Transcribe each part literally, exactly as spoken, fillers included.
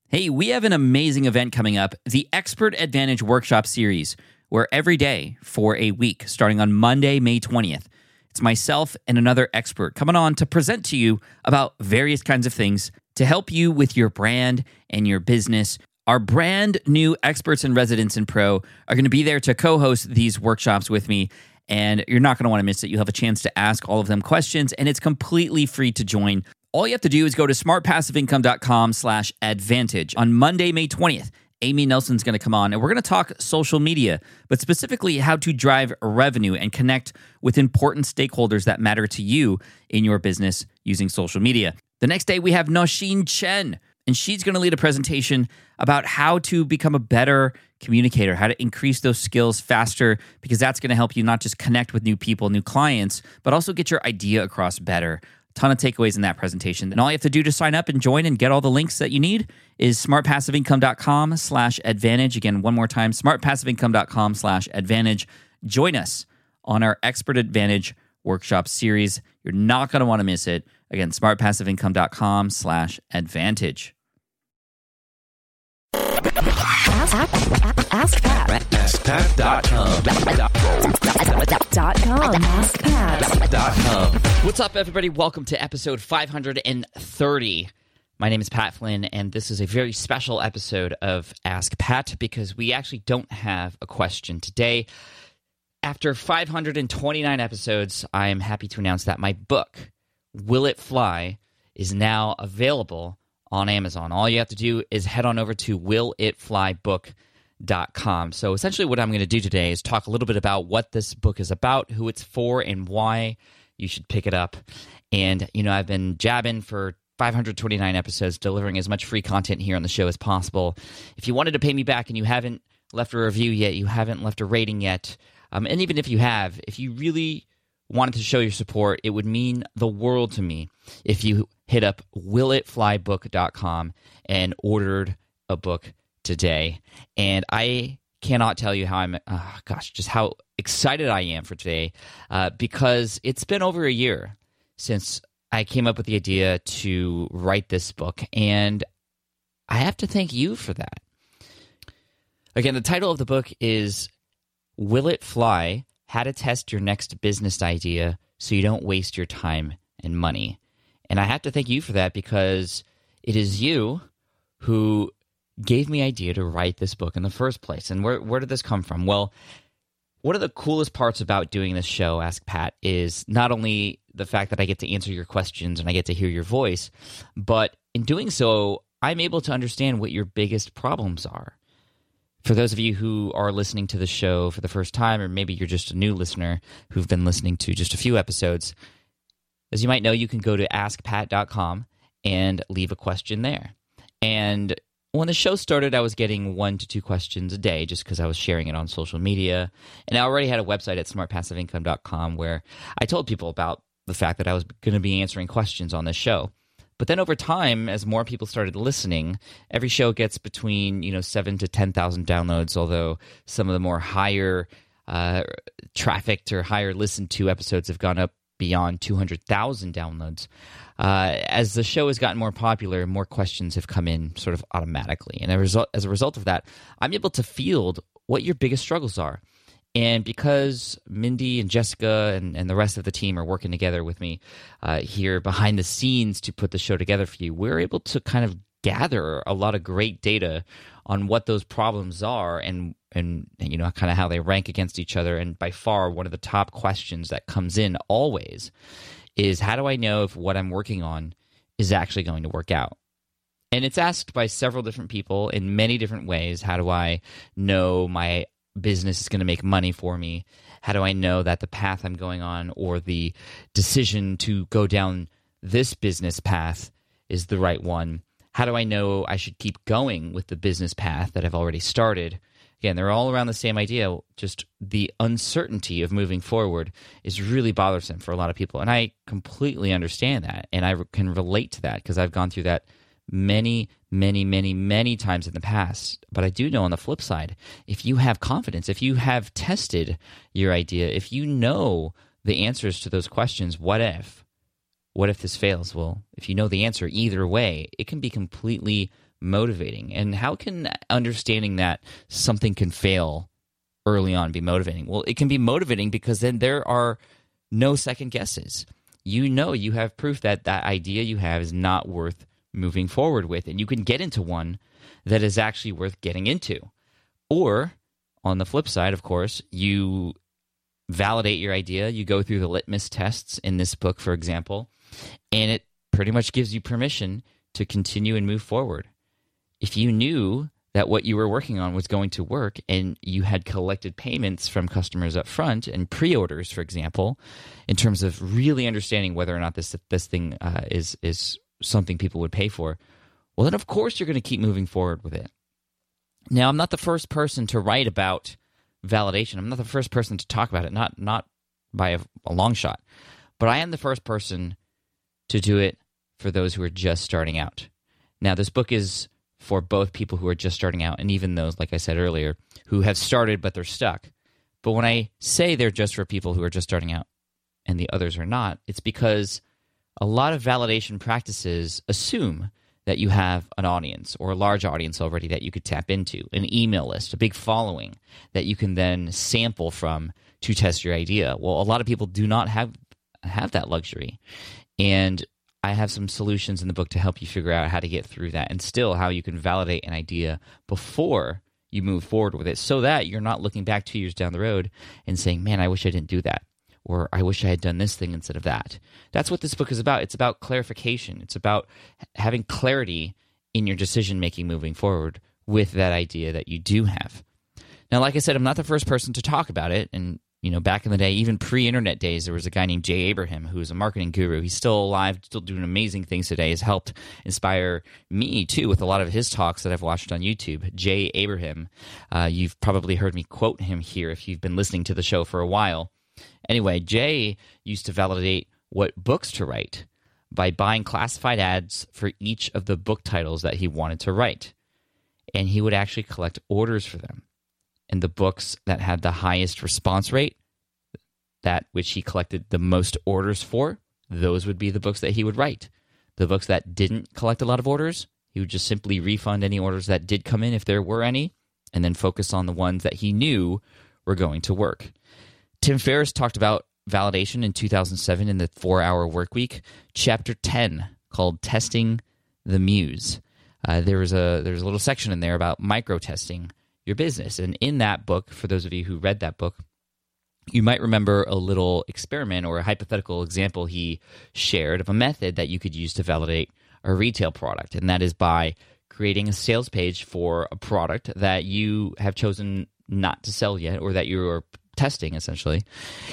Hey, we have an amazing event coming up, the Expert Advantage Workshop Series, where every day for a week, starting on Monday, May twentieth, it's myself and another expert coming on to present to you about various kinds of things to help you with your brand and your business. Our brand new experts and residents in Pro are going to be there to co-host these workshops with me, and you're not going to want to miss it. You'll have a chance to ask all of them questions, and it's completely free to join. All you have to do is go to smartpassiveincome.com slash advantage. On Monday, May twentieth, Amy Nelson's going to come on, and we're going to talk social media, but specifically how to drive revenue and connect with important stakeholders that matter to you in your business using social media. The next day, we have Nosheen Chen, and she's going to lead a presentation about how to become a better communicator, how to increase those skills faster, because that's going to help you not just connect with new people, new clients, but also get your idea across better. Ton of takeaways in that presentation. And all you have to do to sign up and join and get all the links that you need is smartpassiveincome.com slash advantage. Again, one more time, smartpassiveincome.com slash advantage. Join us on our Expert Advantage Workshop Series. You're not going to want to miss it. Again, smartpassiveincome.com slash advantage. Ask, ask, ask Pat. ask pat dot com. Dot com. ask pat dot com. What's up, everybody? Welcome to episode five hundred thirty. My name is Pat Flynn, and this is a very special episode of Ask Pat because we actually don't have a question today. After five hundred twenty-nine episodes, I am happy to announce that my book, Will It Fly, is now available on Amazon. All you have to do is head on over to will it fly book dot com. So essentially what I'm going to do today is talk a little bit about what this book is about, who it's for, and why you should pick it up. And, you know, I've been jabbing for five hundred twenty-nine episodes, delivering as much free content here on the show as possible. If you wanted to pay me back and you haven't left a review yet, you haven't left a rating yet, um, and even if you have, if you really wanted to show your support, it would mean the world to me if you hit up will it fly book dot com and ordered a book today. And I cannot tell you how I'm, oh gosh, just how excited I am for today uh, because it's been over a year since I came up with the idea to write this book, and I have to thank you for that. Again, the title of the book is Will It Fly? How to Test Your Next Business Idea So You Don't Waste Your Time and Money. And I have to thank you for that because it is you who gave me the idea to write this book in the first place. And where, where did this come from? Well, one of the coolest parts about doing this show, Ask Pat, is not only the fact that I get to answer your questions and I get to hear your voice, but in doing so, I'm able to understand what your biggest problems are. For those of you who are listening to the show for the first time, or maybe you're just a new listener who've been listening to just a few episodes, as you might know, you can go to ask pat dot com and leave a question there. And when the show started, I was getting one to two questions a day just because I was sharing it on social media. And I already had a website at smart passive income dot com where I told people about the fact that I was going to be answering questions on this show. But then over time, as more people started listening, every show gets between, you know, seven to ten thousand downloads, although some of the more higher uh, trafficked or higher listened to episodes have gone up beyond two hundred thousand downloads. Uh, as the show has gotten more popular, more questions have come in sort of automatically. And as a result, as a result of that, I'm able to field what your biggest struggles are. And because Mindy and Jessica and, and the rest of the team are working together with me uh, here behind the scenes to put the show together for you, we're able to kind of gather a lot of great data on what those problems are and, and, and you know, kind of how they rank against each other. And by far, one of the top questions that comes in always is, how do I know if what I'm working on is actually going to work out? And it's asked by several different people in many different ways. How do I know my business is going to make money for me? How do I know that the path I'm going on or the decision to go down this business path is the right one? How do I know I should keep going with the business path that I've already started? Again, they're all around the same idea, just the uncertainty of moving forward is really bothersome for a lot of people. And I completely understand that, and I can relate to that because I've gone through that many, many, many, many times in the past. But I do know on the flip side, if you have confidence, if you have tested your idea, if you know the answers to those questions, what if? What if this fails? Well, if you know the answer either way, it can be completely motivating? And how can understanding that something can fail early on be motivating? Well, it can be motivating because then there are no second guesses. You know you have proof that that idea you have is not worth moving forward with, and you can get into one that is actually worth getting into. Or, on the flip side, of course, you validate your idea, you go through the litmus tests in this book, for example, and it pretty much gives you permission to continue and move forward. If you knew that what you were working on was going to work and you had collected payments from customers up front and pre-orders, for example, in terms of really understanding whether or not this this thing uh, is is something people would pay for, well, then of course you're going to keep moving forward with it. Now, I'm not the first person to write about validation. I'm not the first person to talk about it, not not by a, a long shot. But I am the first person to do it for those who are just starting out. Now, this book is for both people who are just starting out and even those, like I said earlier, who have started but they're stuck. But when I say they're just for people who are just starting out and the others are not, it's because a lot of validation practices assume that you have an audience or a large audience already that you could tap into, an email list, a big following that you can then sample from to test your idea. Well, a lot of people do not have have that luxury. And I have some solutions in the book to help you figure out how to get through that and still how you can validate an idea before you move forward with it so that you're not looking back two years down the road and saying, man, I wish I didn't do that. Or I wish I had done this thing instead of that. That's what this book is about. It's about clarification. It's about having clarity in your decision-making moving forward with that idea that you do have. Now, like I said, I'm not the first person to talk about it. And, you know, back in the day, even pre-internet days, there was a guy named Jay Abraham who was a marketing guru. He's still alive, still doing amazing things today. He's helped inspire me, too, with a lot of his talks that I've watched on YouTube. Jay Abraham, uh, you've probably heard me quote him here if you've been listening to the show for a while. Anyway, Jay used to validate what books to write by buying classified ads for each of the book titles that he wanted to write. And he would actually collect orders for them. And the books that had the highest response rate, that which he collected the most orders for, those would be the books that he would write. The books that didn't collect a lot of orders, he would just simply refund any orders that did come in if there were any, and then focus on the ones that he knew were going to work. Tim Ferriss talked about validation in two thousand seven in the four-Hour Workweek, chapter ten, called Testing the Muse. Uh, there was a there's a little section in there about micro-testing your business. And in that book, for those of you who read that book, you might remember a little experiment or a hypothetical example he shared of a method that you could use to validate a retail product, and that is by creating a sales page for a product that you have chosen not to sell yet or that you are testing, essentially,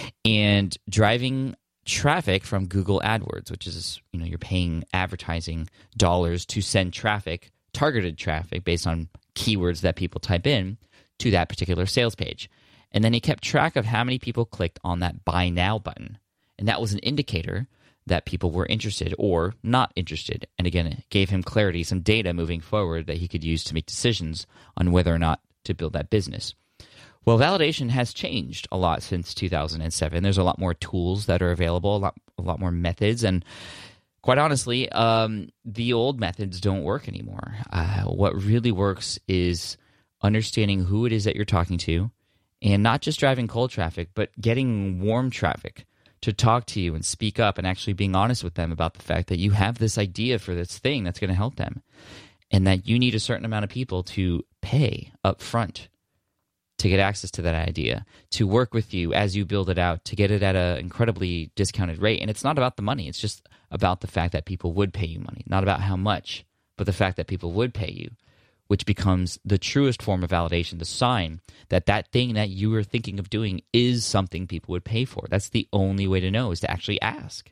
and driving traffic from Google AdWords, which is, you know, you're paying advertising dollars to send traffic, targeted traffic based on keywords that people type in to that particular sales page. And then he kept track of how many people clicked on that Buy Now button. And that was an indicator that people were interested or not interested. And again, it gave him clarity, some data moving forward that he could use to make decisions on whether or not to build that business. Well, validation has changed a lot since two thousand seven. There's a lot more tools that are available, a lot, a lot more methods, and quite honestly, um, the old methods don't work anymore. Uh, what really works is understanding who it is that you're talking to, and not just driving cold traffic, but getting warm traffic to talk to you and speak up and actually being honest with them about the fact that you have this idea for this thing that's going to help them, and that you need a certain amount of people to pay up front to get access to that idea, to work with you as you build it out, to get it at an incredibly discounted rate. And it's not about the money. It's just about the fact that people would pay you money. Not about how much, but the fact that people would pay you, which becomes the truest form of validation, the sign that that thing that you are thinking of doing is something people would pay for. That's the only way to know, is to actually ask.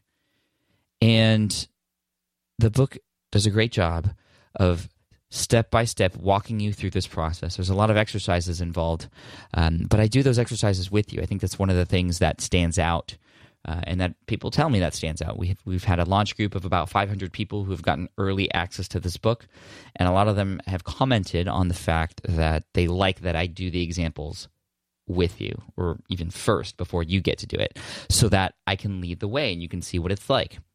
And the book does a great job of step by step walking you through this process. There's a lot of exercises involved, um, but I do those exercises with you. I think that's one of the things that stands out, uh, and that people tell me that stands out. We have, we've had a launch group of about five hundred people who have gotten early access to this book, and a lot of them have commented on the fact that they like that I do the examples with you, or even first before you get to do it, so that I can lead the way and you can see what it's like.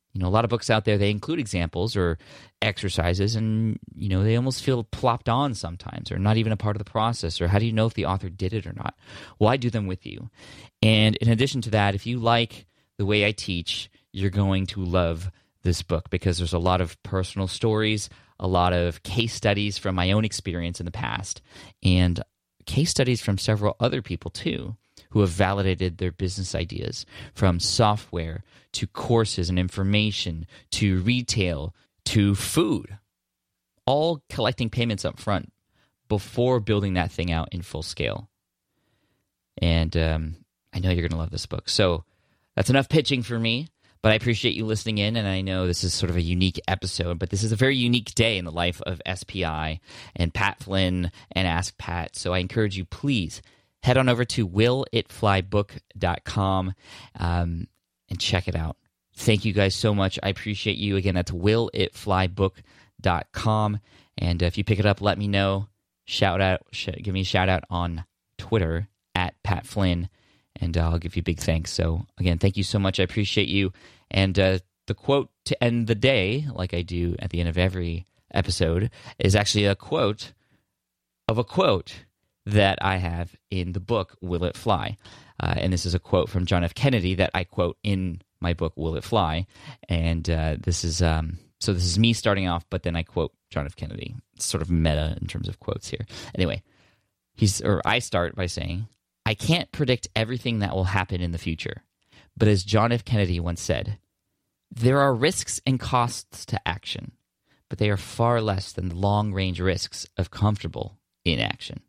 You know, a lot of books out there, they include examples or exercises, and, you know, they almost feel plopped on sometimes or not even a part of the process, or how do you know if the author did it or not? Well, I do them with you. And in addition to that, if you like the way I teach, you're going to love this book because there's a lot of personal stories, a lot of case studies from my own experience in the past, and case studies from several other people too, who have validated their business ideas, from software to courses and information to retail to food, all collecting payments up front before building that thing out in full scale. And um, I know you're going to love this book. So that's enough pitching for me, but I appreciate you listening in, and I know this is sort of a unique episode, but this is a very unique day in the life of S P I and Pat Flynn and Ask Pat. So I encourage you, please head on over to will it fly book dot com um, and check it out. Thank you guys so much. I appreciate you. Again, that's will it fly book dot com. And if you pick it up, let me know. Shout out, sh- give me a shout out on Twitter at Pat Flynn, and uh, I'll give you big thanks. So again, thank you so much. I appreciate you. And uh, the quote to end the day, like I do at the end of every episode, is actually a quote of a quote that I have in the book, Will It Fly? Uh, and this is a quote from John F. Kennedy that I quote in my book, Will It Fly? And uh, this is, um, so this is me starting off, but then I quote John F. Kennedy. It's sort of meta in terms of quotes here. Anyway, he's, or I start by saying, I can't predict everything that will happen in the future. But as John F. Kennedy once said, there are risks and costs to action, but they are far less than the long-range risks of comfortable inaction.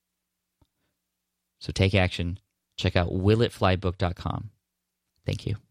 So take action. Check out will it fly book dot com. Thank you.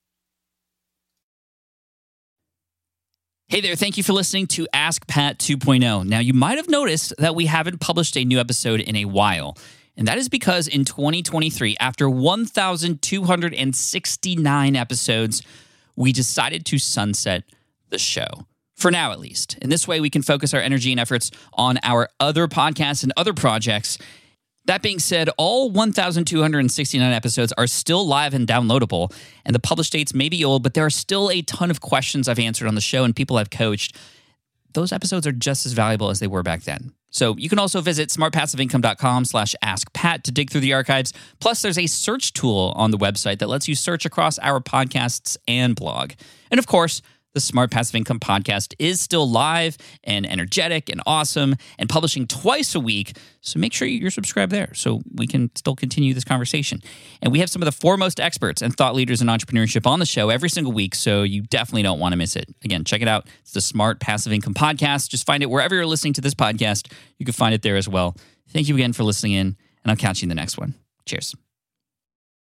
Hey there, thank you for listening to Ask Pat two point oh. Now, you might have noticed that we haven't published a new episode in a while, and that is because in twenty twenty-three, after one thousand two hundred sixty-nine episodes, we decided to sunset the show. For now, at least. In this way, we can focus our energy and efforts on our other podcasts and other projects. That being said, all one thousand two hundred sixty-nine episodes are still live and downloadable, and the published dates may be old, but there are still a ton of questions I've answered on the show and people I've coached. Those episodes are just as valuable as they were back then. So you can also visit smartpassiveincome.com slash askpat to dig through the archives. Plus, there's a search tool on the website that lets you search across our podcasts and blog. And of course, the Smart Passive Income podcast is still live and energetic and awesome and publishing twice a week. So make sure you're subscribed there so we can still continue this conversation. And we have some of the foremost experts and thought leaders in entrepreneurship on the show every single week, so you definitely don't want to miss it. Again, check it out. It's the Smart Passive Income podcast. Just find it wherever you're listening to this podcast. You can find it there as well. Thank you again for listening in, and I'll catch you in the next one. Cheers.